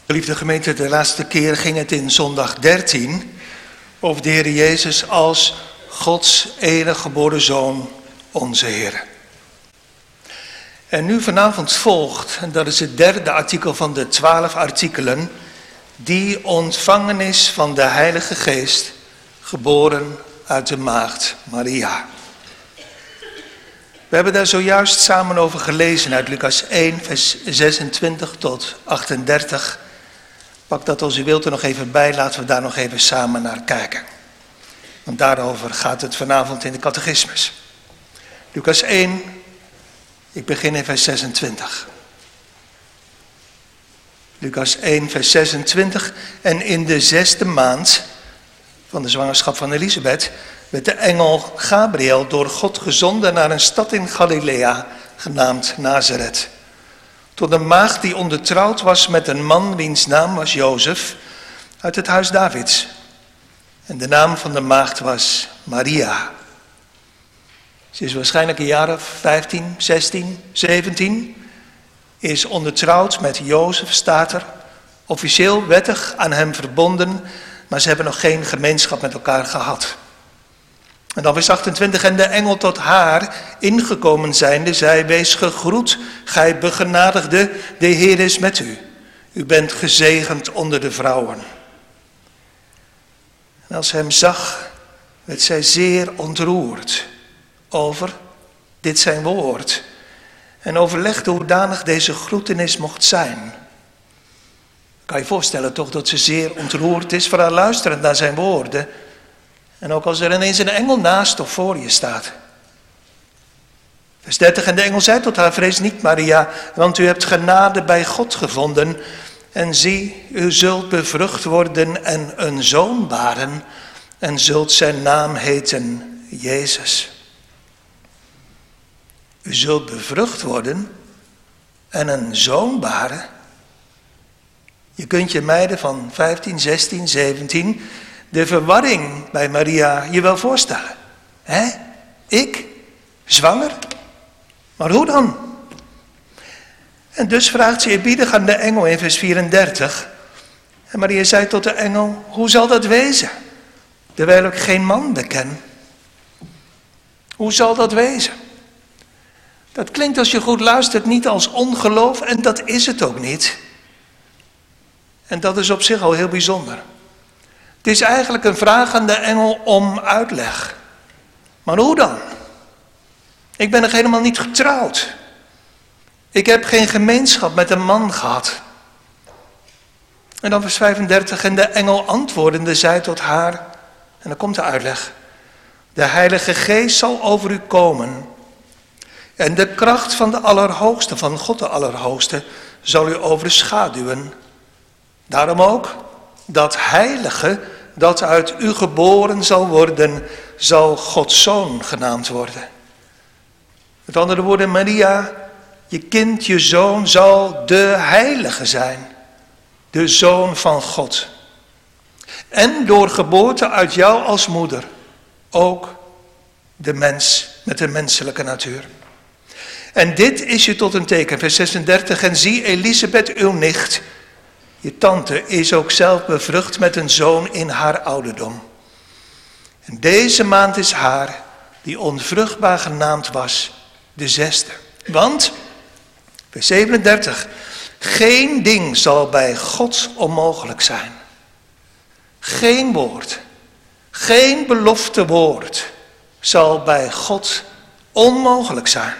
Geliefde gemeente, de laatste keer ging het in zondag 13 over de Heer Jezus als Gods enige geboren Zoon, onze Heer. En nu vanavond volgt, en dat is het derde artikel van de 12 artikelen, die ontvangenis van de Heilige Geest, geboren uit de maagd Maria. We hebben daar zojuist samen over gelezen uit Lucas 1, vers 26 tot 38. Pak dat als u wilt er nog even bij, laten we daar nog even samen naar kijken. Want daarover gaat het vanavond in de catechismus. Lucas 1, ik begin in vers 26. Lucas 1, vers 26. En in de 6e maand van de zwangerschap van Elisabeth werd de engel Gabriel door God gezonden naar een stad in Galilea, genaamd Nazareth. Tot een maagd die ondertrouwd was met een man wiens naam was Jozef, uit het huis Davids. En de naam van de maagd was Maria. Ze is waarschijnlijk een jaar of 15, 16, 17. Is ondertrouwd met Jozef, staat er. Officieel wettig aan hem verbonden, maar ze hebben nog geen gemeenschap met elkaar gehad. En dan vers 28, en de engel tot haar ingekomen zijnde, zei, wees gegroet, gij begenadigde, de Heer is met u. U bent gezegend onder de vrouwen. En als ze hem zag, werd zij zeer ontroerd over dit zijn woord. En overlegde hoedanig deze groetenis mocht zijn. Kan je voorstellen toch dat ze zeer ontroerd is, vooral luisterend naar zijn woorden. En ook als er ineens een engel naast of voor je staat. Vers 30, en de engel zei tot haar, vrees niet Maria, want u hebt genade bij God gevonden. En zie, u zult bevrucht worden en een zoon baren en zult zijn naam heten Jezus. U zult bevrucht worden en een zoon baren. Je kunt je meiden van 15, 16, 17... de verwarring bij Maria je wel voorstellen. Hè? Ik? Zwanger? Maar hoe dan? En dus vraagt ze eerbiedig aan de engel in vers 34. En Maria zei tot de engel, hoe zal dat wezen? Terwijl ik geen man beken. Hoe zal dat wezen? Dat klinkt als je goed luistert niet als ongeloof en dat is het ook niet. En dat is op zich al heel bijzonder. Het is eigenlijk een vraag aan de engel om uitleg. Maar hoe dan? Ik ben nog helemaal niet getrouwd. Ik heb geen gemeenschap met een man gehad. En dan vers 35. En de engel antwoordende zei tot haar, en dan komt de uitleg. De Heilige Geest zal over u komen. En de kracht van de Allerhoogste, van God de Allerhoogste, zal u overschaduwen. Daarom ook, dat heilige dat uit u geboren zal worden, zal Gods Zoon genaamd worden. Met andere woorden, Maria, je kind, je zoon zal de heilige zijn. De Zoon van God. En door geboorte uit jou als moeder, ook de mens met de menselijke natuur. En dit is je tot een teken, vers 36, en zie Elisabeth, uw nicht, je tante is ook zelf bevrucht met een zoon in haar ouderdom. En deze maand is haar, die onvruchtbaar genaamd was, de 6e. Want, vers 37, geen ding zal bij God onmogelijk zijn. Geen woord, geen belofte woord zal bij God onmogelijk zijn.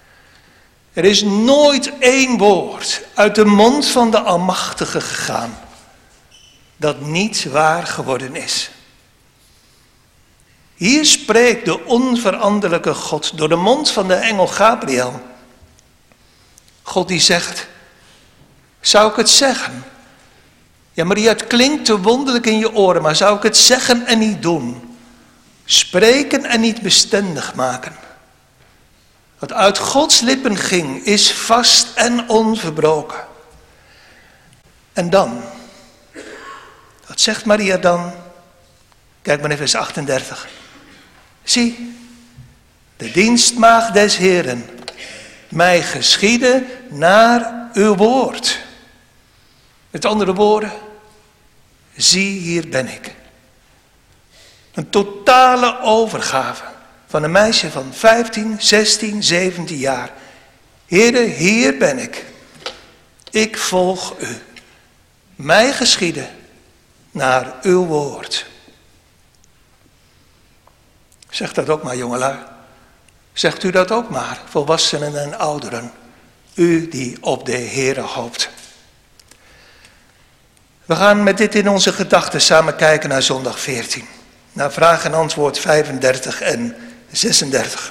Er is nooit één woord uit de mond van de Almachtige gegaan dat niet waar geworden is. Hier spreekt de onveranderlijke God door de mond van de engel Gabriel. God die zegt, zou ik het zeggen? Ja, Maria, het klinkt te wonderlijk in je oren, maar zou ik het zeggen en niet doen? Spreken en niet bestendig maken? Wat uit Gods lippen ging, is vast en onverbroken. En dan, wat zegt Maria dan? Kijk maar in vers 38. Zie, de dienstmaagd des Heeren, mij geschieden naar uw woord. Met andere woorden, zie hier ben ik. Een totale overgave van een meisje van 15, 16, 17 jaar. Heere, hier ben ik. Ik volg u. Mij geschieden naar uw woord. Zeg dat ook maar, jongelui. Zegt u dat ook maar, volwassenen en ouderen. U die op de Heere hoopt. We gaan met dit in onze gedachten samen kijken naar zondag 14. Naar vraag en antwoord 35 en 36.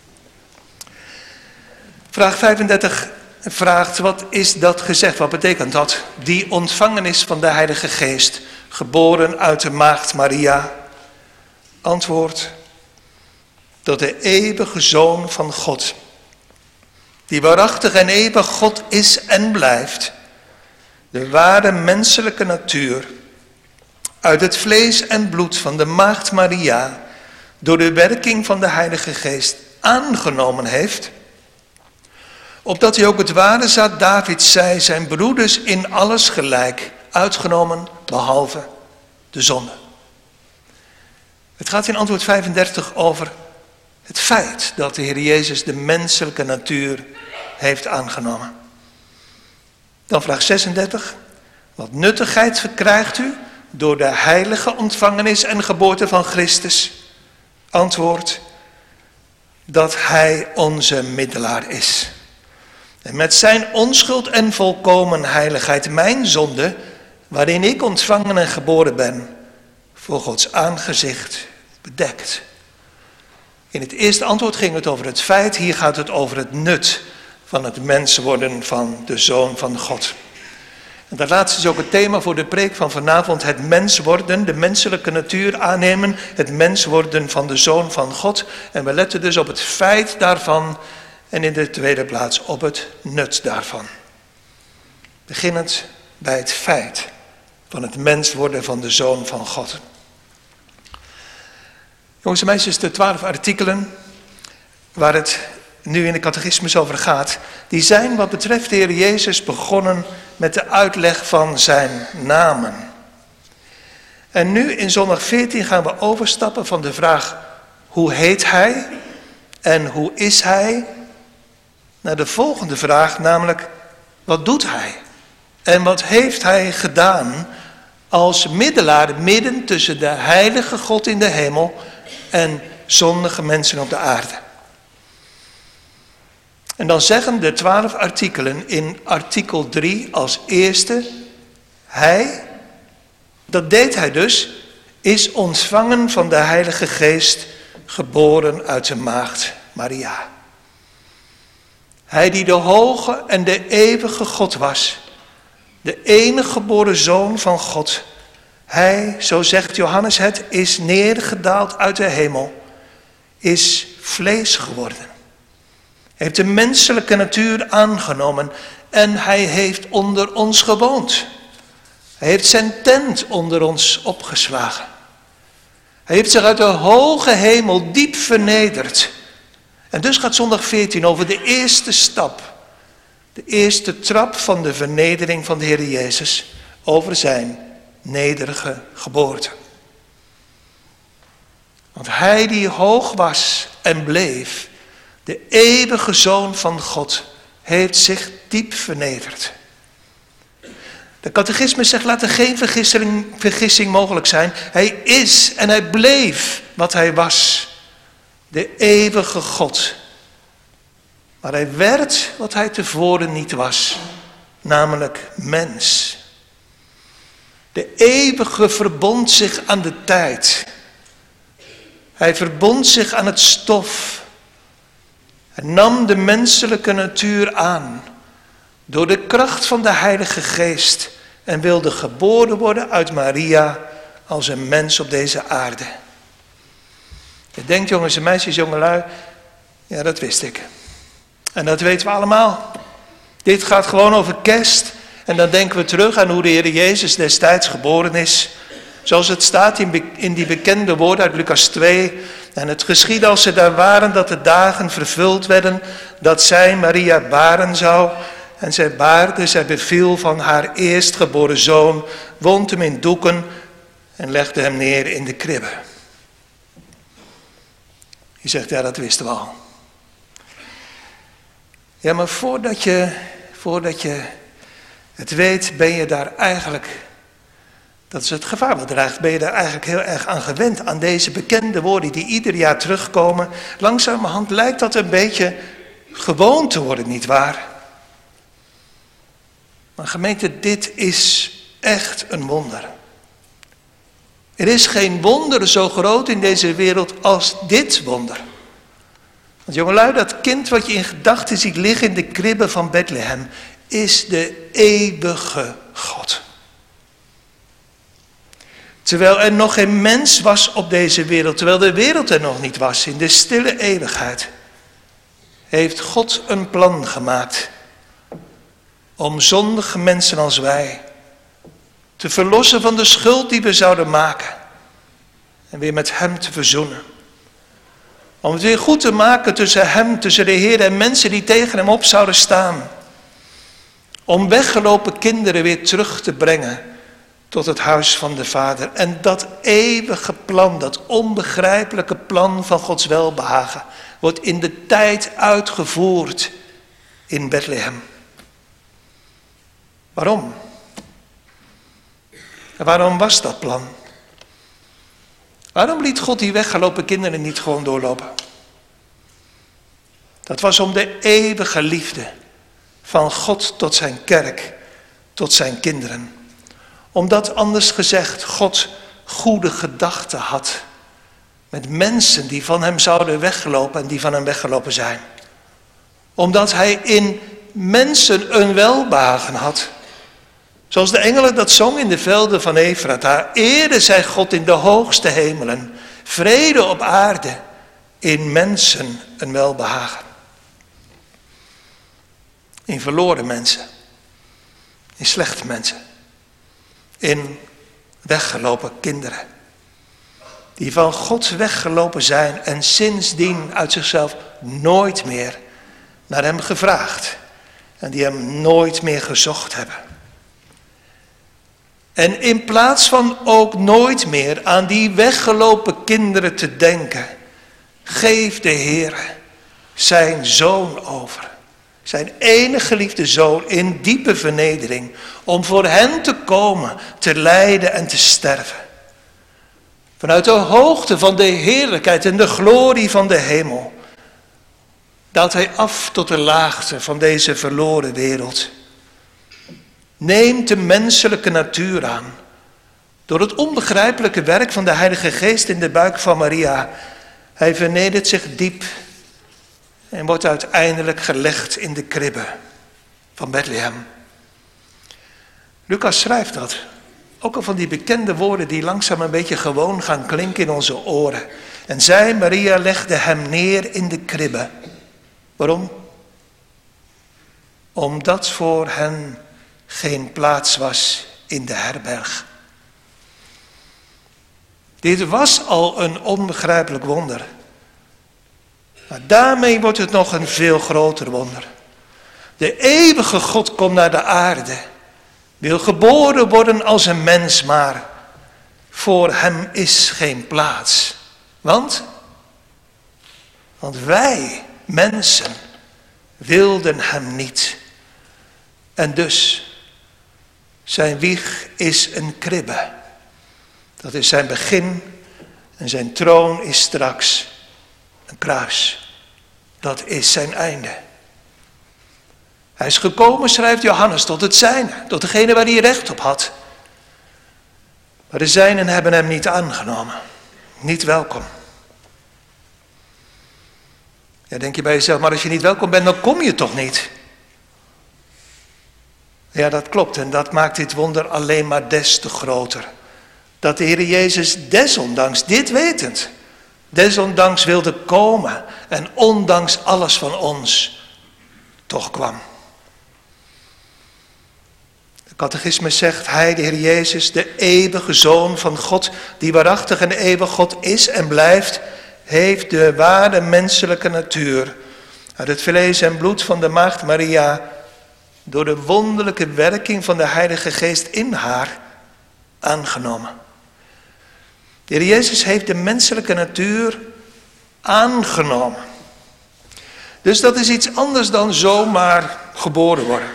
Vraag 35 vraagt, wat is dat gezegd? Wat betekent dat? Die ontvangen is van de Heilige Geest, geboren uit de maagd Maria. Antwoord, dat de eeuwige Zoon van God, die waarachtig en eeuwig God is en blijft, de ware menselijke natuur, uit het vlees en bloed van de maagd Maria, door de werking van de Heilige Geest aangenomen heeft, opdat hij ook het ware zaad Davids zij, zijn broeders in alles gelijk, uitgenomen behalve de zonde. Het gaat in antwoord 35 over het feit dat de Heer Jezus de menselijke natuur heeft aangenomen. Dan vraag 36. Wat nuttigheid verkrijgt u door de heilige ontvangenis en geboorte van Christus? Antwoord, dat hij onze middelaar is. En met zijn onschuld en volkomen heiligheid mijn zonde, waarin ik ontvangen en geboren ben, voor Gods aangezicht bedekt. In het eerste antwoord ging het over het feit, hier gaat het over het nut van het mens worden van de Zoon van God. En dat laatste is ook het thema voor de preek van vanavond, het mens worden, de menselijke natuur aannemen, het mens worden van de Zoon van God. En we letten dus op het feit daarvan en in de tweede plaats op het nut daarvan. Beginnend bij het feit van het mens worden van de Zoon van God. Jongens en meisjes, de 12 artikelen waar het nu in de catechismus over gaat, die zijn wat betreft de Heer Jezus begonnen met de uitleg van zijn namen. En nu in zondag 14 gaan we overstappen van de vraag hoe heet hij en hoe is hij, naar de volgende vraag, namelijk wat doet hij en wat heeft hij gedaan als middelaar midden tussen de heilige God in de hemel en zondige mensen op de aarde. En dan zeggen de 12 artikelen in artikel 3 als eerste, hij, dat deed hij dus, is ontvangen van de Heilige Geest, geboren uit de maagd Maria. Hij die de hoge en de eeuwige God was, de enige geboren Zoon van God. Hij, zo zegt Johannes het, is neergedaald uit de hemel, is vlees geworden. Hij heeft de menselijke natuur aangenomen en hij heeft onder ons gewoond. Hij heeft zijn tent onder ons opgeslagen. Hij heeft zich uit de hoge hemel diep vernederd. En dus gaat zondag 14 over de eerste stap. De eerste trap van de vernedering van de Heer Jezus over zijn nederige geboorte. Want hij die hoog was en bleef, de eeuwige Zoon van God, heeft zich diep vernederd. De catechismus zegt, laat er geen vergissing mogelijk zijn. Hij is en hij bleef wat hij was. De eeuwige God. Maar hij werd wat hij tevoren niet was. Namelijk mens. De eeuwige verbond zich aan de tijd. Hij verbond zich aan het stof. Hij nam de menselijke natuur aan. Door de kracht van de Heilige Geest. En wilde geboren worden uit Maria als een mens op deze aarde. Je denkt, jongens en meisjes, jongelui, ja, dat wist ik. En dat weten we allemaal. Dit gaat gewoon over kerst. En dan denken we terug aan hoe de Heer Jezus destijds geboren is. Zoals het staat in die bekende woorden uit Lucas 2. En het geschiedde als ze daar waren dat de dagen vervuld werden, dat zij Maria baren zou. En zij baarde, zij beviel van haar eerstgeboren zoon, wond hem in doeken en legde hem neer in de kribbe. Je zegt, ja, dat wisten we al. Ja, maar voordat je het weet, ben je daar eigenlijk, dat is het gevaar wat dreigt, ben je daar eigenlijk heel erg aan gewend, aan deze bekende woorden die ieder jaar terugkomen. Langzamerhand lijkt dat een beetje gewoon te worden, nietwaar? Maar gemeente, dit is echt een wonder. Er is geen wonder zo groot in deze wereld als dit wonder. Want jongelui, dat kind wat je in gedachten ziet liggen in de kribbe van Bethlehem, is de eeuwige God. Terwijl er nog geen mens was op deze wereld, terwijl de wereld er nog niet was, in de stille eeuwigheid, heeft God een plan gemaakt om zondige mensen als wij te verlossen van de schuld die we zouden maken en weer met hem te verzoenen. Om het weer goed te maken tussen hem, tussen de Heer en mensen die tegen hem op zouden staan. Om weggelopen kinderen weer terug te brengen tot het huis van de Vader. En dat eeuwige plan, dat onbegrijpelijke plan van Gods welbehagen, wordt in de tijd uitgevoerd in Bethlehem. Waarom? En waarom was dat plan? Waarom liet God die weggelopen kinderen niet gewoon doorlopen? Dat was om de eeuwige liefde van God tot zijn kerk, tot zijn kinderen. Omdat, anders gezegd, God goede gedachten had met mensen die van hem zouden weggelopen en die van hem weggelopen zijn. Omdat hij in mensen een welbehagen had. Zoals de engelen dat zong in de velden van Efrata. Ere zij God in de hoogste hemelen. Vrede op aarde. In mensen een welbehagen. In verloren mensen. In slechte mensen. In weggelopen kinderen. Die van God weggelopen zijn en sindsdien uit zichzelf nooit meer naar hem gevraagd. En die hem nooit meer gezocht hebben. En in plaats van ook nooit meer aan die weggelopen kinderen te denken, geeft de Heer zijn zoon over. Zijn enige geliefde zoon in diepe vernedering. Om voor hen te komen, te lijden en te sterven. Vanuit de hoogte van de heerlijkheid en de glorie van de hemel. Daalt hij af tot de laagte van deze verloren wereld. Neemt de menselijke natuur aan. Door het onbegrijpelijke werk van de Heilige Geest in de buik van Maria. Hij vernedert zich diep. En wordt uiteindelijk gelegd in de kribbe van Bethlehem. Lucas schrijft dat. Ook al van die bekende woorden die langzaam een beetje gewoon gaan klinken in onze oren. En zij, Maria, legde hem neer in de kribbe. Waarom? Omdat voor hen geen plaats was in de herberg. Dit was al een onbegrijpelijk wonder. Maar daarmee wordt het nog een veel groter wonder. De eeuwige God komt naar de aarde. Wil geboren worden als een mens, maar voor hem is geen plaats. Want wij, mensen, wilden hem niet. En dus, zijn wieg is een kribbe. Dat is zijn begin en zijn troon is straks een kruis. Dat is zijn einde. Hij is gekomen, schrijft Johannes, tot het zijne, tot degene waar hij recht op had. Maar de zijnen hebben hem niet aangenomen. Niet welkom. Ja, denk je bij jezelf, maar als je niet welkom bent, dan kom je toch niet? Ja, dat klopt en dat maakt dit wonder alleen maar des te groter. Dat de Heer Jezus desondanks, dit wetend, desondanks wilde komen en ondanks alles van ons toch kwam. De catechismus zegt, hij, de Heer Jezus, de eeuwige Zoon van God, die waarachtig en eeuwig God is en blijft, heeft de ware menselijke natuur uit het vlees en bloed van de maagd Maria door de wonderlijke werking van de Heilige Geest in haar aangenomen. De Heer Jezus heeft de menselijke natuur aangenomen. Dus dat is iets anders dan zomaar geboren worden.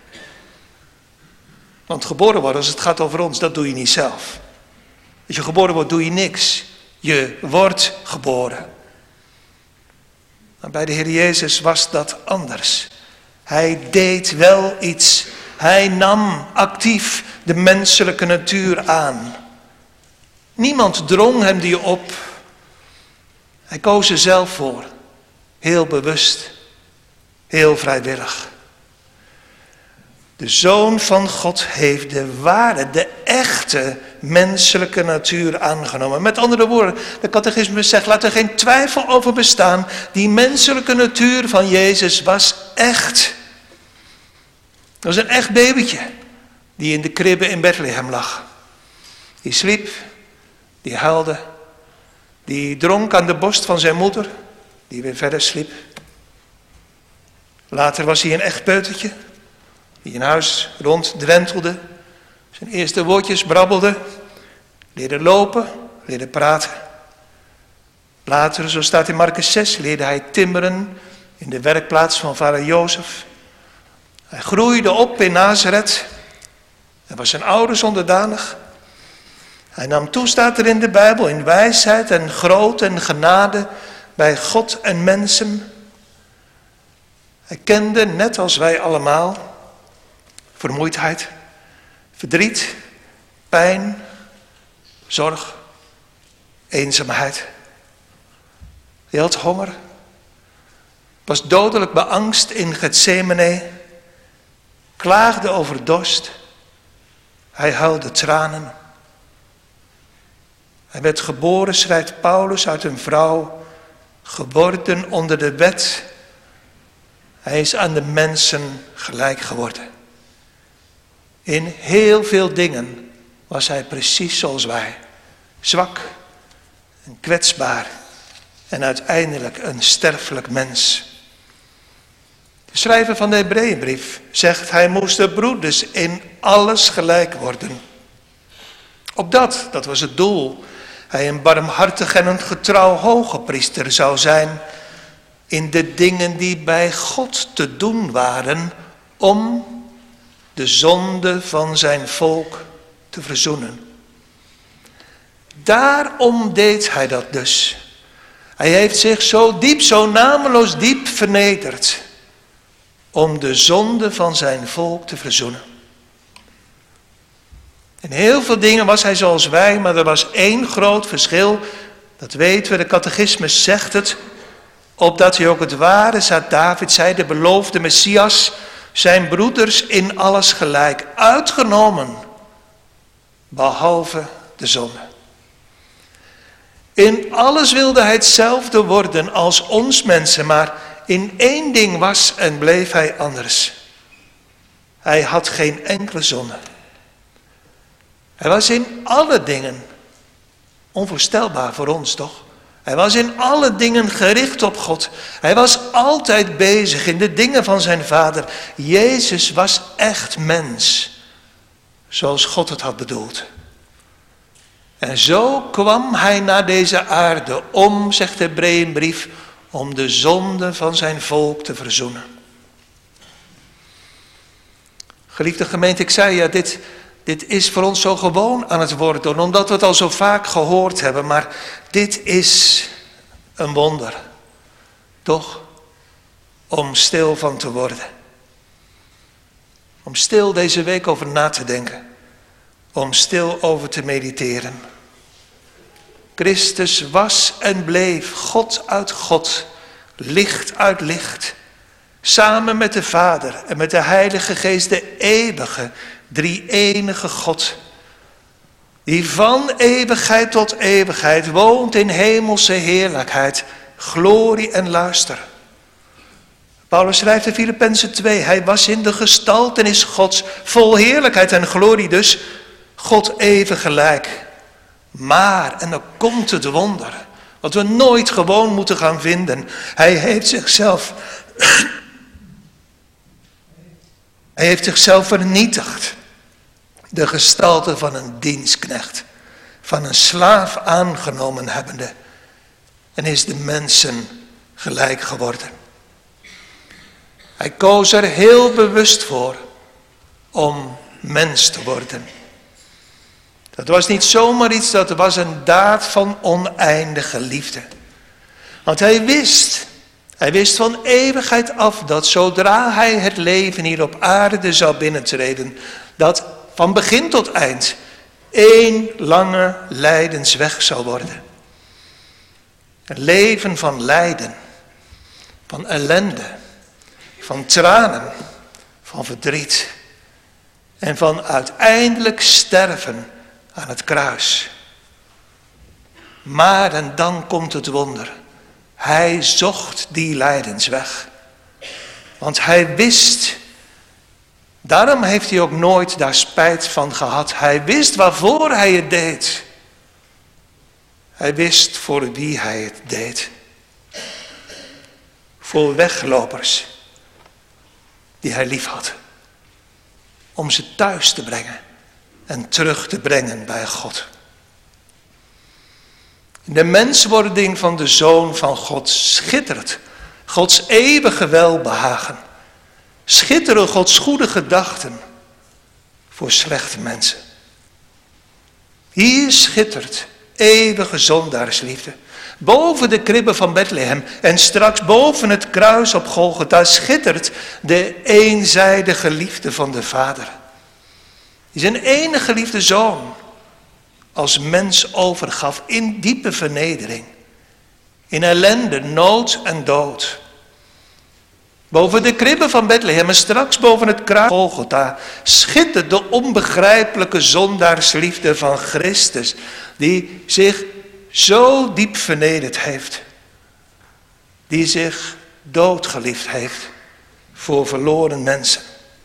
Want geboren worden, als het gaat over ons, dat doe je niet zelf. Als je geboren wordt, doe je niks. Je wordt geboren. Maar bij de Heer Jezus was dat anders. Hij deed wel iets. Hij nam actief de menselijke natuur aan. Niemand drong hem die op. Hij koos er zelf voor. Heel bewust. Heel vrijwillig. De Zoon van God heeft de ware, de echte menselijke natuur aangenomen. Met andere woorden, de catechismus zegt, laat er geen twijfel over bestaan. Die menselijke natuur van Jezus was echt. Dat was een echt babytje die in de kribbe in Bethlehem lag. Die sliep, die huilde, die dronk aan de borst van zijn moeder, die weer verder sliep. Later was hij een echt peutertje, die in huis ronddrentelde, zijn eerste woordjes brabbelde, leerde lopen, leerde praten. Later, zo staat in Markus 6, leerde hij timmeren in de werkplaats van vader Jozef. Hij groeide op in Nazareth en was zijn ouders onderdanig. Hij nam toe, staat er in de Bijbel, in wijsheid en groot en genade bij God en mensen. Hij kende, net als wij allemaal, vermoeidheid, verdriet, pijn, zorg, eenzaamheid. Hij had honger, was dodelijk beangst in Getsemane, klaagde over dorst, hij huilde tranen. Hij werd geboren, schrijft Paulus, uit een vrouw, geworden onder de wet. Hij is aan de mensen gelijk geworden. In heel veel dingen was hij precies zoals wij. Zwak en kwetsbaar en uiteindelijk een sterfelijk mens. De schrijver van de Hebreeënbrief zegt, hij moest de broeders in alles gelijk worden. Opdat, dat was het doel, hij een barmhartig en een getrouw hoge priester zou zijn in de dingen die bij God te doen waren om de zonde van zijn volk te verzoenen. Daarom deed hij dat dus. Hij heeft zich zo diep, zo nameloos diep vernederd om de zonde van zijn volk te verzoenen. In heel veel dingen was hij zoals wij, maar er was één groot verschil. Dat weten we, de catechismus zegt het. Opdat hij ook het ware, staat David, zei de beloofde Messias, zijn broeders in alles gelijk, uitgenomen, behalve de zonde. In alles wilde hij hetzelfde worden als ons mensen, maar in één ding was en bleef hij anders. Hij had geen enkele zonde. Hij was in alle dingen, onvoorstelbaar voor ons toch? Hij was in alle dingen gericht op God. Hij was altijd bezig in de dingen van zijn Vader. Jezus was echt mens, zoals God het had bedoeld. En zo kwam hij naar deze aarde om, zegt de Hebreeënbrief, om de zonde van zijn volk te verzoenen. Geliefde gemeente, ik zei ja, dit is voor ons zo gewoon aan het worden, omdat we het al zo vaak gehoord hebben. Maar dit is een wonder, toch? Om stil van te worden. Om stil deze week over na te denken. Om stil over te mediteren. Christus was en bleef God uit God, licht uit licht. Samen met de Vader en met de Heilige Geest, de eeuwige, drie-enige God. Die van eeuwigheid tot eeuwigheid woont in hemelse heerlijkheid, glorie en luister. Paulus schrijft in Filippenzen 2, hij was in de gestaltenis Gods, vol heerlijkheid en glorie dus, God even gelijk. Maar, en dan komt het wonder, wat we nooit gewoon moeten gaan vinden. Hij heeft Hij heeft zichzelf vernietigd. De gestalte van een dienstknecht, van een slaaf aangenomen hebbende. En is de mensen gelijk geworden. Hij koos er heel bewust voor om mens te worden. Dat was niet zomaar iets, dat was een daad van oneindige liefde. Want hij wist van eeuwigheid af dat zodra hij het leven hier op aarde zou binnentreden, dat van begin tot eind één lange lijdensweg zou worden. Een leven van lijden, van ellende, van tranen, van verdriet en van uiteindelijk sterven aan het kruis. Maar, en dan komt het wonder, hij zocht die lijdensweg. Want hij wist, daarom heeft hij ook nooit daar spijt van gehad. Hij wist waarvoor hij het deed. Hij wist voor wie hij het deed. Voor weglopers die hij lief had. Om ze thuis te brengen en terug te brengen bij God. De menswording van de Zoon van God schittert Gods eeuwige welbehagen. Schitteren Gods goede gedachten voor slechte mensen. Hier schittert eeuwige zondaarsliefde. Boven de kribben van Bethlehem en straks boven het kruis op Golgotha schittert de eenzijdige liefde van de Vader. Die zijn enige geliefde Zoon als mens overgaf in diepe vernedering, in ellende, nood en dood. Boven de kribben van Bethlehem en straks boven het kruis Golgotha schittert de onbegrijpelijke zondaarsliefde van Christus, die zich zo diep vernederd heeft, die zich doodgeliefd heeft voor verloren mensen.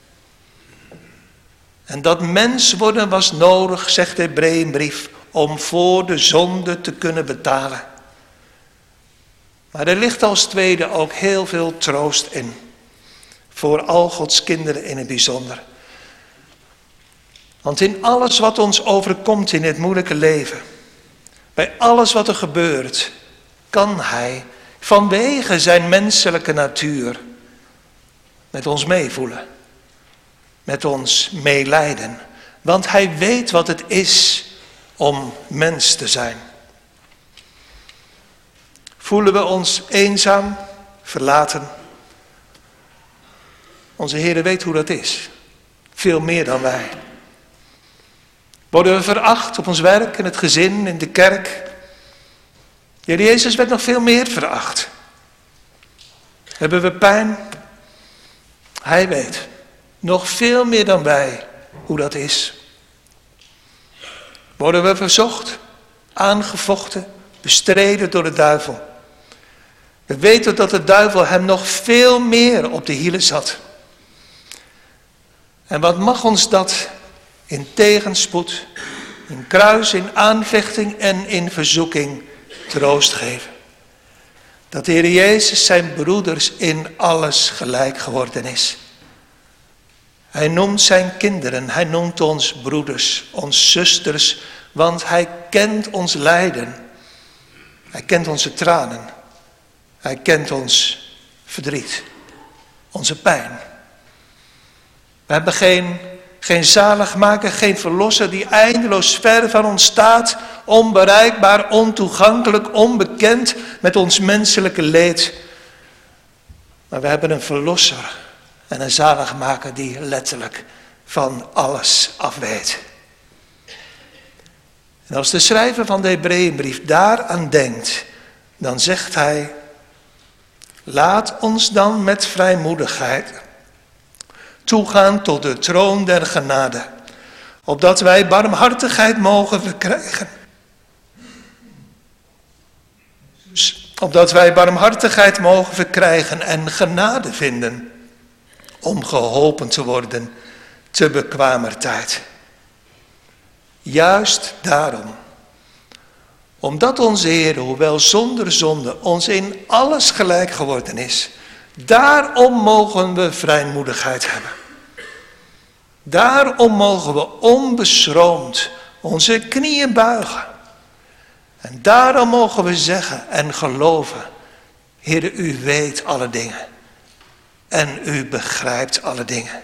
En dat mens worden was nodig, zegt de Hebreeënbrief, om voor de zonde te kunnen betalen. Maar er ligt als tweede ook heel veel troost in. Voor al Gods kinderen in het bijzonder. Want in alles wat ons overkomt in het moeilijke leven, bij alles wat er gebeurt, kan hij vanwege zijn menselijke natuur met ons meevoelen. Met ons meelijden. Want hij weet wat het is om mens te zijn. Voelen we ons eenzaam, verlaten? Onze Heer weet hoe dat is. Veel meer dan wij. Worden we veracht op ons werk, in het gezin, in de kerk? De Heer Jezus werd nog veel meer veracht. Hebben we pijn? Hij weet. Nog veel meer dan wij hoe dat is. Worden we verzocht, aangevochten, bestreden door de duivel. We weten dat de duivel hem nog veel meer op de hielen zat. En wat mag ons dat in tegenspoed, in kruis, in aanvechting en in verzoeking troost geven. Dat de Heer Jezus zijn broeders in alles gelijk geworden is. Hij noemt zijn kinderen, hij noemt ons broeders, ons zusters, want hij kent ons lijden. Hij kent onze tranen. Hij kent ons verdriet, onze pijn. We hebben geen zaligmaker, geen verlosser die eindeloos ver van ons staat, onbereikbaar, ontoegankelijk, onbekend met ons menselijke leed. Maar we hebben een verlosser en een zaligmaker die letterlijk van alles af weet. En als de schrijver van de Hebreeënbrief daaraan denkt, dan zegt hij: laat ons dan met vrijmoedigheid toegaan tot de troon der genade, opdat wij barmhartigheid mogen verkrijgen. Opdat wij barmhartigheid mogen verkrijgen en genade vinden, om geholpen te worden te bekwamer tijd. Juist daarom, omdat onze Heer, hoewel zonder zonde, ons in alles gelijk geworden is, daarom mogen we vrijmoedigheid hebben. Daarom mogen we onbeschroomd onze knieën buigen. En daarom mogen we zeggen en geloven, Heere, u weet alle dingen. En u begrijpt alle dingen.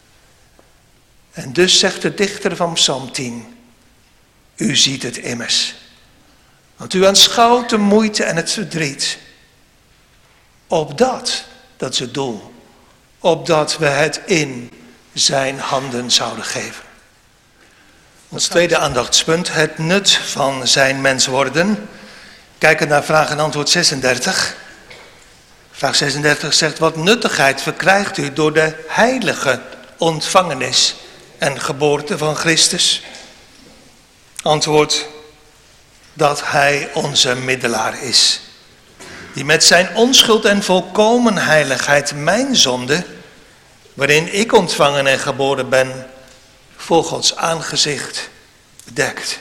En dus zegt de dichter van Psalm 10, u ziet het immers. Want u aanschouwt de moeite en het verdriet. Opdat, dat is het doel, opdat we het in zijn handen zouden geven. Ons tweede aandachtspunt, het nut van zijn mens worden. Kijken naar vraag en antwoord 36. Vraag 36 zegt, wat nuttigheid verkrijgt u door de heilige ontvangenis en geboorte van Christus? Antwoord, dat hij onze middelaar is. Die met zijn onschuld en volkomen heiligheid mijn zonde, waarin ik ontvangen en geboren ben, voor Gods aangezicht bedekt.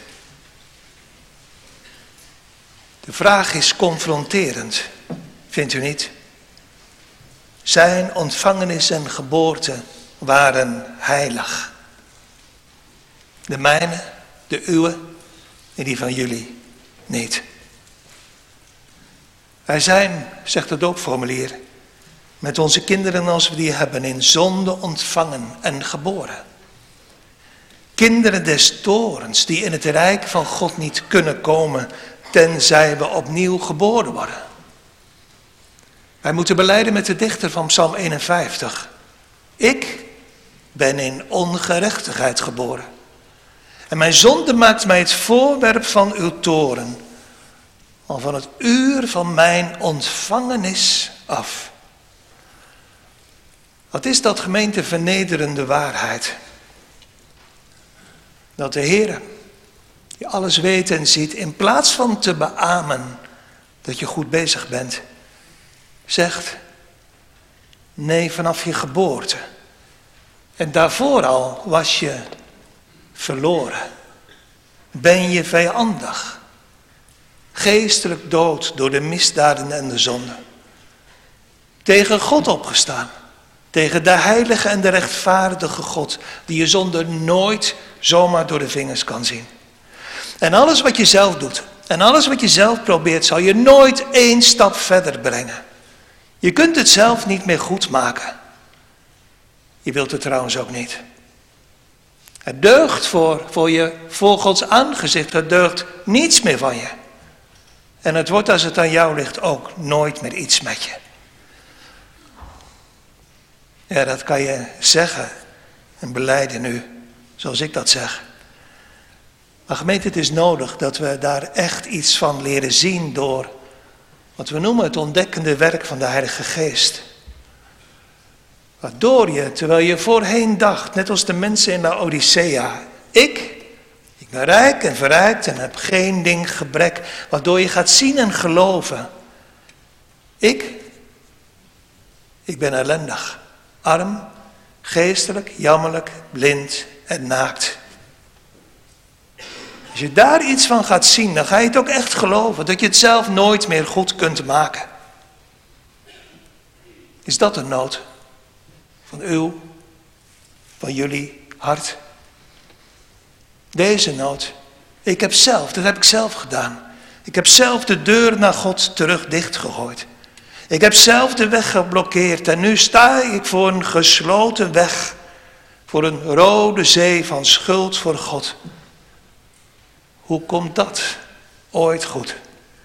De vraag is confronterend, vindt u niet? Zijn ontvangenis en geboorte waren heilig. De mijne, de uwe en die van jullie niet. Wij zijn, zegt het doopformulier, met onze kinderen als we die hebben in zonde ontvangen en geboren. Kinderen des toorns die in het rijk van God niet kunnen komen tenzij we opnieuw geboren worden. Wij moeten belijden met de dichter van Psalm 51. Ik ben in ongerechtigheid geboren. En mijn zonde maakt mij het voorwerp van uw toorn. Al van het uur van mijn ontvangenis af. Wat is dat, gemeente, vernederende waarheid? Dat de Heer, die alles weet en ziet, in plaats van te beamen dat je goed bezig bent, zegt, nee, vanaf je geboorte. En daarvoor al was je verloren. Ben je vijandig. Geestelijk dood door de misdaden en de zonde. Tegen God opgestaan. Tegen de heilige en de rechtvaardige God. Die je zonde nooit zomaar door de vingers kan zien. En alles wat je zelf doet. En alles wat je zelf probeert. Zal je nooit één stap verder brengen. Je kunt het zelf niet meer goed maken. Je wilt het trouwens ook niet. Het deugt voor Gods aangezicht. Het deugt niets meer van je. En het wordt, als het aan jou ligt, ook nooit meer iets met je. Ja, dat kan je zeggen en belijden nu, zoals ik dat zeg. Maar gemeente, het is nodig dat we daar echt iets van leren zien door wat we noemen het ontdekkende werk van de Heilige Geest. Waardoor je, terwijl je voorheen dacht, net als de mensen in Laodicea, ik ben rijk en verrijkt en heb geen ding gebrek, waardoor je gaat zien en geloven. Ik ben ellendig, arm, geestelijk, jammerlijk, blind en naakt. Als je daar iets van gaat zien, dan ga je het ook echt geloven, dat je het zelf nooit meer goed kunt maken. Is dat een nood van uw, van jullie hart? Deze nood. Dat heb ik zelf gedaan. Ik heb zelf de deur naar God terug dichtgegooid. Ik heb zelf de weg geblokkeerd en nu sta ik voor een gesloten weg. Voor een rode zee van schuld voor God. Hoe komt dat ooit goed?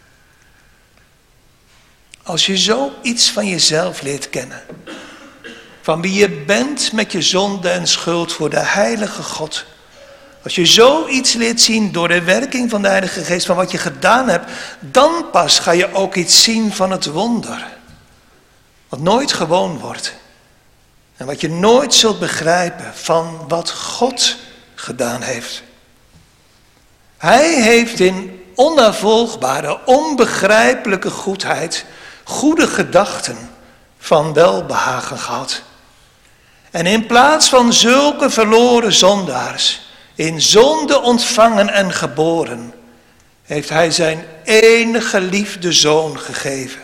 Als je zoiets van jezelf leert kennen. Van wie je bent met je zonde en schuld voor de heilige God. Als je zoiets leert zien door de werking van de Heilige Geest, van wat je gedaan hebt, dan pas ga je ook iets zien van het wonder. Wat nooit gewoon wordt. En wat je nooit zult begrijpen van wat God gedaan heeft. Hij heeft in onnavolgbare, onbegrijpelijke goedheid, goede gedachten van welbehagen gehad. En in plaats van zulke verloren zondaars, in zonde ontvangen en geboren, heeft hij zijn enige geliefde zoon gegeven.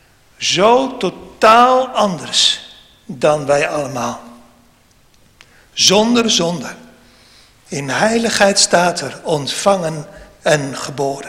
Zo totaal anders dan wij allemaal. zonder zonde. In heiligheid staat er ontvangen en geboren.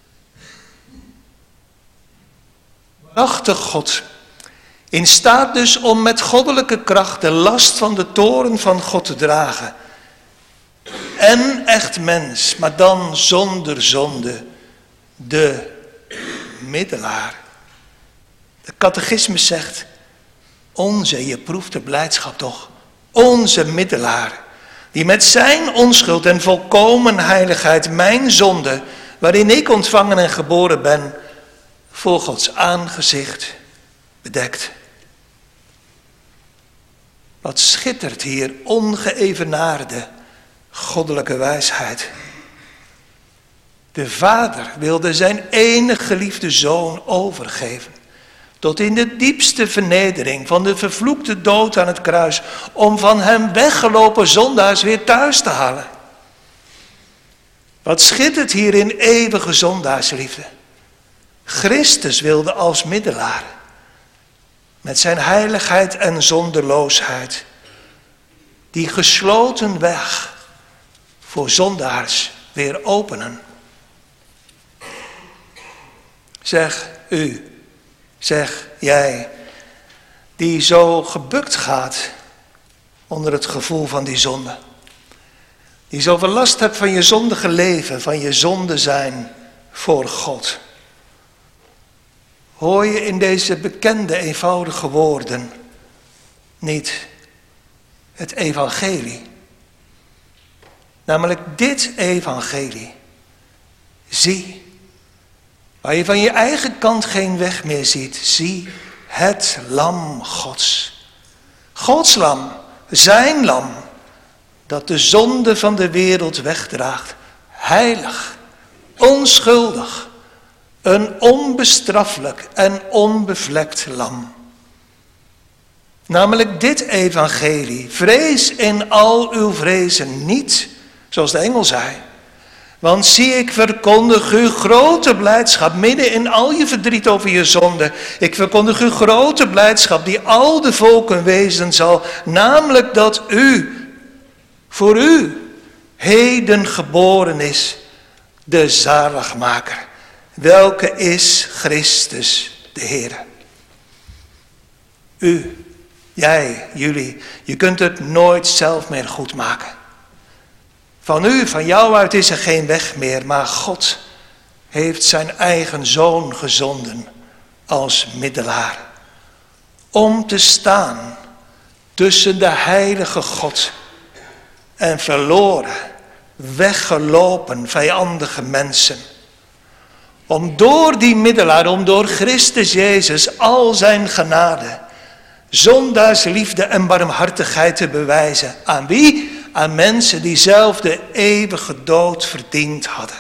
Waarachtig God, in staat dus om met goddelijke kracht de last van de toorn van God te dragen. En echt mens, maar dan zonder zonde, de middelaar. De catechismus zegt, je proeft de blijdschap toch, onze middelaar, die met zijn onschuld en volkomen heiligheid mijn zonde, waarin ik ontvangen en geboren ben, voor Gods aangezicht bedekt. Wat schittert hier ongeëvenaarde goddelijke wijsheid. De Vader wilde zijn enige geliefde Zoon overgeven, tot in de diepste vernedering van de vervloekte dood aan het kruis, om van hem weggelopen zondaars weer thuis te halen. Wat schittert hier in eeuwige zondaarsliefde. Christus wilde als middelaar, met zijn heiligheid en zonderloosheid, die gesloten weg voor zondaars weer openen. Zeg u, zeg jij, die zo gebukt gaat onder het gevoel van die zonde. Die zoveel last hebt van je zondige leven, van je zonde zijn voor God. Hoor je in deze bekende eenvoudige woorden niet het evangelie? Namelijk dit evangelie. Zie, waar je van je eigen kant geen weg meer ziet, zie het lam Gods. Gods lam, zijn lam, dat de zonde van de wereld wegdraagt. Heilig, onschuldig, een onbestraffelijk en onbevlekt lam. Namelijk dit evangelie. Vrees in al uw vrezen niet, zoals de engel zei. Want zie, ik verkondig u grote blijdschap, midden in al je verdriet over je zonde. Ik verkondig u grote blijdschap die al de volken wezen zal. Namelijk dat voor u, heden geboren is, de zaligmaker. Welke is Christus de Heer. U, jij, jullie, je kunt het nooit zelf meer goed maken. Van jou uit is er geen weg meer, maar God heeft zijn eigen Zoon gezonden als middelaar. Om te staan tussen de heilige God en verloren, weggelopen, vijandige mensen. Om door die middelaar, om door Christus Jezus al zijn genade, zondaarsliefde en barmhartigheid te bewijzen. Aan wie? Aan mensen die zelf de eeuwige dood verdiend hadden.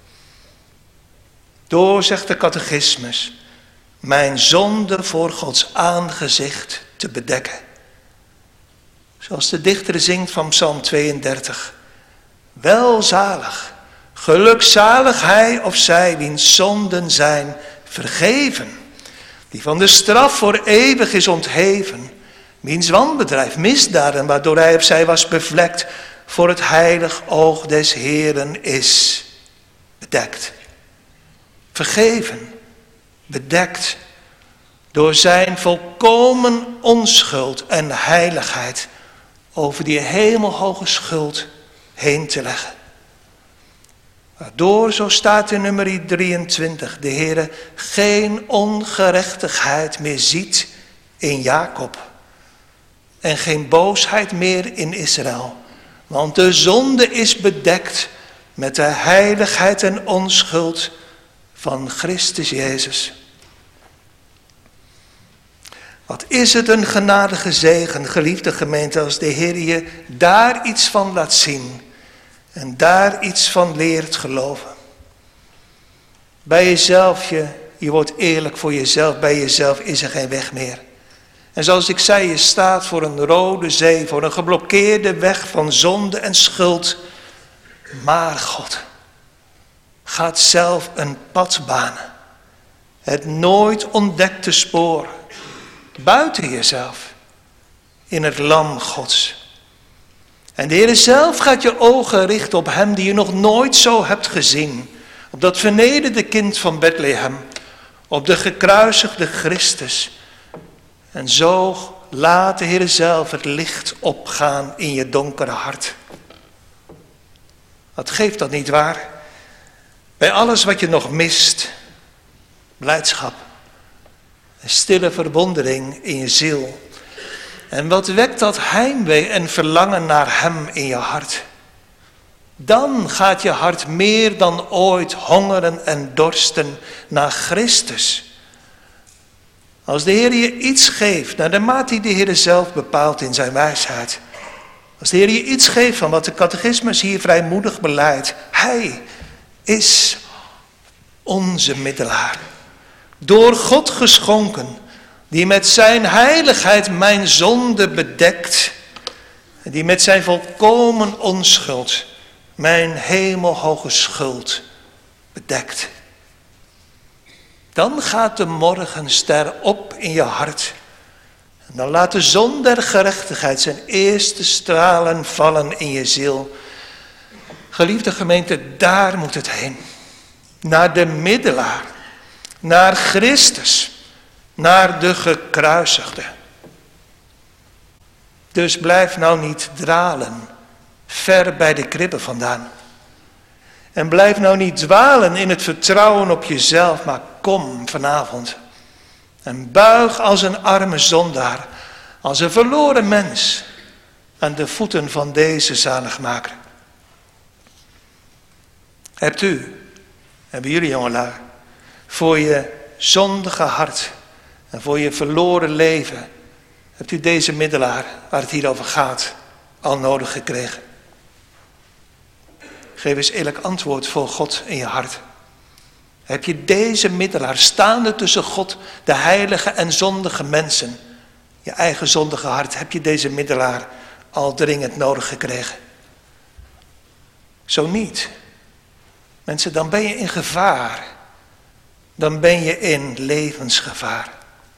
Door, zegt de catechismus, mijn zonde voor Gods aangezicht te bedekken. Zoals de dichter zingt van Psalm 32. Welzalig, gelukzalig hij of zij wiens zonden zijn vergeven. Die van de straf voor eeuwig is ontheven. Wiens wanbedrijf, misdaden, waardoor hij of zij was bevlekt, voor het heilig oog des Heeren is bedekt. Vergeven, bedekt, door zijn volkomen onschuld en heiligheid over die hemelhoge schuld heen te leggen. Waardoor, zo staat in nummer 23, de Heere geen ongerechtigheid meer ziet in Jacob. En geen boosheid meer in Israël. Want de zonde is bedekt met de heiligheid en onschuld van Christus Jezus. Wat is het een genadige zegen, geliefde gemeente, als de Heer je daar iets van laat zien. En daar iets van leert geloven. Bij jezelf, je wordt eerlijk voor jezelf, bij jezelf is er geen weg meer. En zoals ik zei, je staat voor een rode zee, voor een geblokkeerde weg van zonde en schuld. Maar God gaat zelf een pad banen. Het nooit ontdekte spoor, buiten jezelf, in het lam Gods. En de Heer zelf gaat je ogen richten op hem die je nog nooit zo hebt gezien. Op dat vernederde kind van Bethlehem. Op de gekruisigde Christus. En zo laat de Heer zelf het licht opgaan in je donkere hart. Wat geeft dat niet waar? Bij alles wat je nog mist. Blijdschap. Een stille verwondering in je ziel. En wat wekt dat heimwee en verlangen naar hem in je hart? Dan gaat je hart meer dan ooit hongeren en dorsten naar Christus. Als de Heer je iets geeft, naar de maat die de Heer zelf bepaalt in zijn wijsheid. Als de Heer je iets geeft van wat de catechismus hier vrijmoedig beleidt. Hij is onze middelaar. Door God geschonken, die met zijn heiligheid mijn zonde bedekt. En die met zijn volkomen onschuld mijn hemelhoge schuld bedekt. Dan gaat de morgenster op in je hart. En dan laat de zon der gerechtigheid zijn eerste stralen vallen in je ziel. Geliefde gemeente, daar moet het heen. Naar de middelaar. Naar Christus. Naar de gekruisigde. Dus blijf nou niet dralen. Ver bij de kribbe vandaan. En blijf nou niet dwalen in het vertrouwen op jezelf. Maar kom vanavond. En buig als een arme zondaar. Als een verloren mens. Aan de voeten van deze zaligmaker. Hebben jullie jongelui. Voor je zondige hart. En voor je verloren leven. Hebt u deze middelaar waar het hier over gaat. Al nodig gekregen. Geef eens eerlijk antwoord voor God in je hart. Heb je deze middelaar staande tussen God, de heilige en zondige mensen. Je eigen zondige hart. Heb je deze middelaar al dringend nodig gekregen? Zo niet. Mensen, dan ben je in gevaar. Dan ben je in levensgevaar.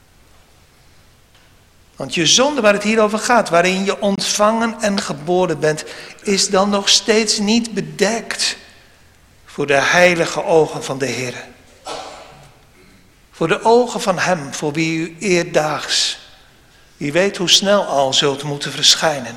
Want je zonde waar het hier over gaat, waarin je ontvangen en geboren bent, is dan nog steeds niet bedekt voor de heilige ogen van de Heer. Voor de ogen van hem, voor wie u eerdaags, wie weet hoe snel al zult moeten verschijnen.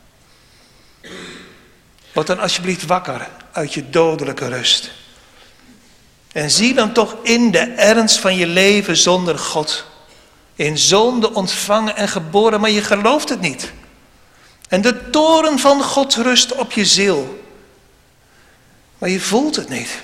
Word dan alsjeblieft wakker uit je dodelijke rust. En zie dan toch in de ernst van je leven zonder God. In zonde ontvangen en geboren, maar je gelooft het niet. En de toorn van God rust op je ziel. Maar je voelt het niet.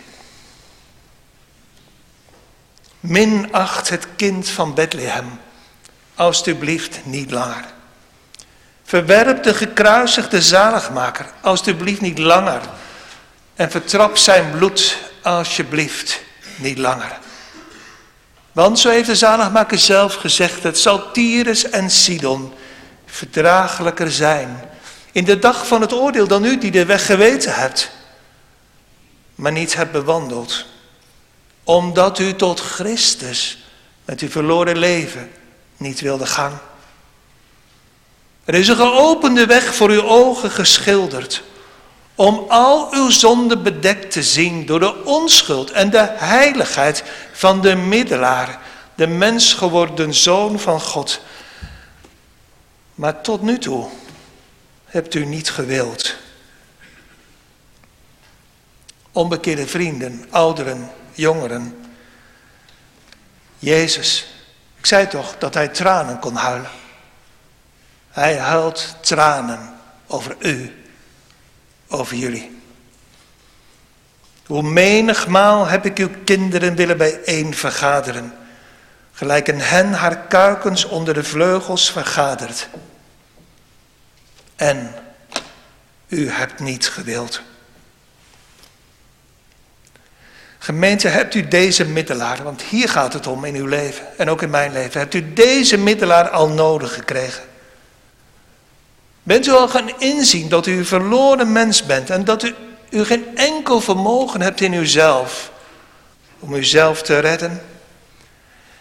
Minacht het kind van Bethlehem. Alsjeblieft niet langer. Verwerp de gekruisigde zaligmaker. Alsjeblieft niet langer. En vertrap zijn bloed. Alsjeblieft niet langer. Want zo heeft de zaligmaker zelf gezegd, het zal Tyrus en Sidon verdraaglijker zijn in de dag van het oordeel dan u die de weg geweten hebt, maar niet hebt bewandeld, omdat u tot Christus met uw verloren leven niet wilde gaan. Er is een geopende weg voor uw ogen geschilderd, om al uw zonden bedekt te zien door de onschuld en de heiligheid van de middelaar, de mens geworden Zoon van God. Maar tot nu toe hebt u niet gewild. Onbekeerde vrienden, ouderen, jongeren. Jezus, ik zei toch dat hij tranen kon huilen. Hij huilt tranen over u. Over jullie. Hoe menigmaal heb ik uw kinderen willen bijeen vergaderen. Gelijk een hen haar kuikens onder de vleugels vergadert. En u hebt niet gewild. Gemeente, hebt u deze middelaar, want hier gaat het om in uw leven en ook in mijn leven. Hebt u deze middelaar al nodig gekregen? Bent u al gaan inzien dat u een verloren mens bent en dat u geen enkel vermogen hebt in uzelf om uzelf te redden?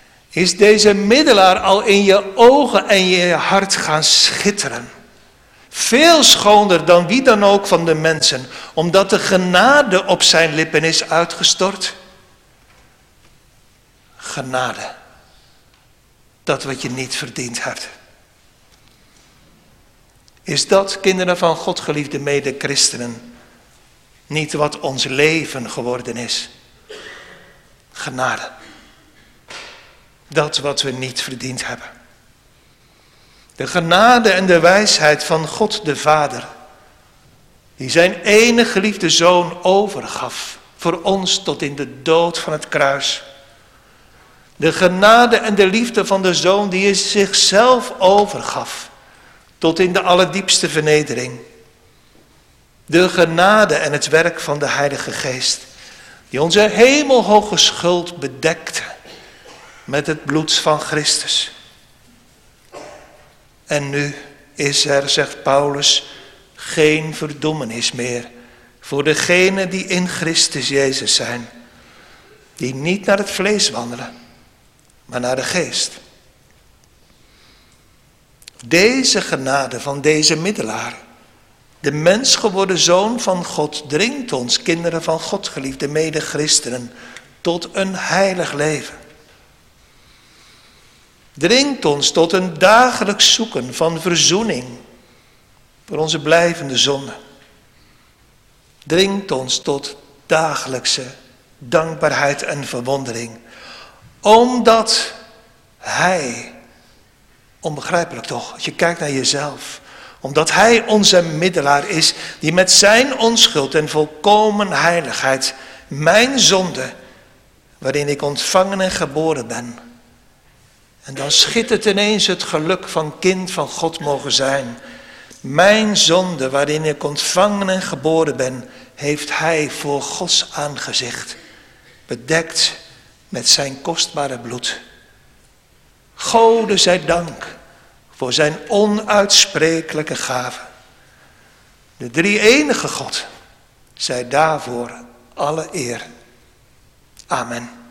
Is deze middelaar al in je ogen en je hart gaan schitteren? Veel schoner dan wie dan ook van de mensen, omdat de genade op zijn lippen is uitgestort. Genade. Dat wat je niet verdiend hebt. Is dat, kinderen van God, geliefde mede-christenen, niet wat ons leven geworden is? Genade. Dat wat we niet verdiend hebben. De genade en de wijsheid van God de Vader, die zijn enige geliefde Zoon overgaf voor ons tot in de dood van het kruis. De genade en de liefde van de Zoon die zichzelf overgaf tot in de allerdiepste vernedering. De genade en het werk van de Heilige Geest, die onze hemelhoge schuld bedekte met het bloed van Christus. En nu is er, zegt Paulus, geen verdoemenis meer voor degenen die in Christus Jezus zijn, die niet naar het vlees wandelen, maar naar de geest. Deze genade van deze middelaar, de mens geworden Zoon van God, dringt ons, kinderen van God, geliefde mede-christenen, tot een heilig leven. Dringt ons tot een dagelijks zoeken van verzoening voor onze blijvende zonde. Dringt ons tot dagelijkse dankbaarheid en verwondering. Omdat Hij, onbegrijpelijk toch, als je kijkt naar jezelf, omdat Hij onze middelaar is, die met zijn onschuld en volkomen heiligheid mijn zonde, waarin ik ontvangen en geboren ben. En dan schittert ineens het geluk van kind van God mogen zijn. Mijn zonde, waarin ik ontvangen en geboren ben, heeft Hij voor Gods aangezicht bedekt met zijn kostbare bloed. Gode zij dank voor zijn onuitsprekelijke gave. De drie-enige God, zij daarvoor alle eer. Amen.